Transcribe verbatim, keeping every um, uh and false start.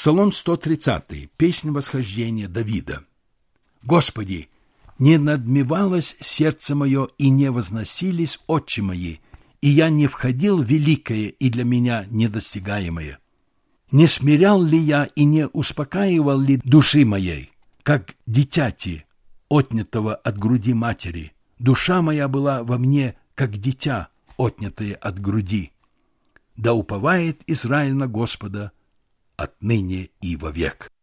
Псалом сто тридцатый. Песнь восхождения Давида. «Господи, не надмевалось сердце мое, и не возносились очи мои, и я не входил в великое и для меня недостигаемое. Не смирял ли я и не успокаивал ли души моей, как дитяти, отнятого от груди матери? Душа моя была во мне, как дитя, отнятое от груди. Да уповает Израиль на Господа отныне и вовек».